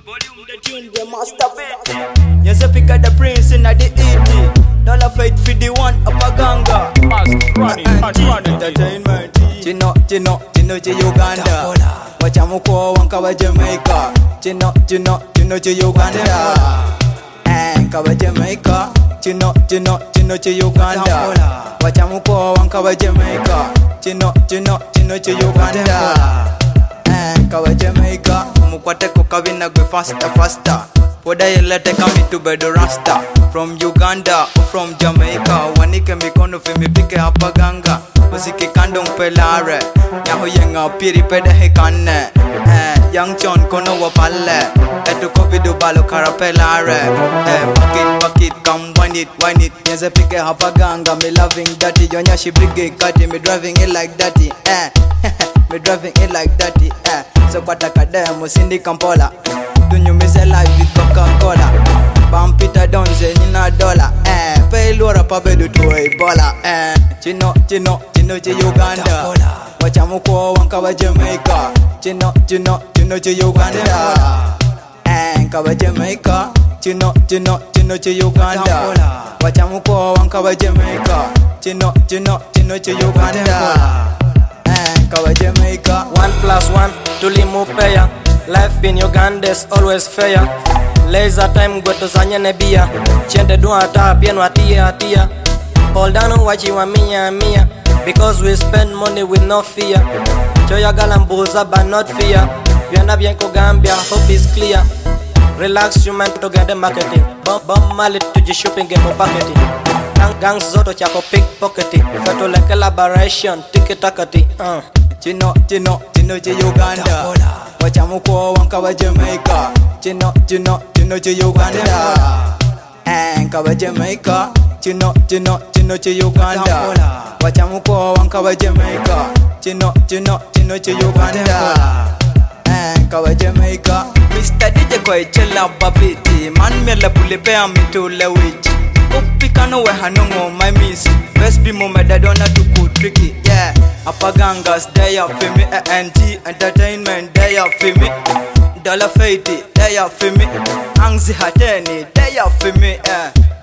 Volume the tune, the master beat. Yes, I pick up the prince in the ET. Dollar fight for the one up a ganga. Entertainment. Chino, Uganda. Wachamuko wanka wa Jamaica. Chino, Uganda. Kawa Jamaica. Chino, Uganda. Wachamuko wanka wa Jamaica. Chino, Uganda. Kawa Jamaica. Mukwate kukavina gwe faster. Poda yelete kami to bedo rasta. From Uganda or from Jamaica. Wanike mikono fimi pike hapa ganga. Musiki kando mpelare. Nyaho yenga piri pede hekane. Young John kono wapale. Etu kovidu balo karapelare. Bucket, come wind it. Nyenze pike hapa ganga. Me loving daddy. Yonya she brigade kati. Me driving it like daddy. Me driving it like daddy. So batakade musindi kampola. Tunyumize live with Coca-Cola. Bampita donze nina dola. Pay lora pa bedu tuwe bola. Chino Uganda. Wachamuko wanka wa Jamaica. Chino Uganda. Kawa Jamaica. Chino Uganda. Wachamuko wanka wa Jamaica. Chino Uganda. Kawa Jamaica. 1+1 tulimupea. Life in Uganda is always fair. Laser time gweto zanye nebia. Chende dua ata pieno atia. Hold on wachi wa mia. Because we spend money with no fear. Choya galambuza but not fear. Viana bien ko Gambia, hope is clear. Relax human to get the marketing. Bomb malit to the shopping game of marketing. Gangs zoto chako pickpocketing. Feto like collaboration, tiki-takati. Chino Uganda. Wachamuko wanka wa Jamaica. Chino Uganda. Kawa Jamaica. Chino Uganda. Wachamuko wanka wa Jamaica. Chino Uganda. Kawa Jamaica. Mr. DJ kwa chela babiti. Man me la pulipea mitule wich. Upikano we hanongo my miss. Best be mo medadona tuku tricky. Yeah. Apagangas, they are for me. ANG Entertainment, they are for me. Dollar Fate, they are for me. Angzi Hateni, they are for me.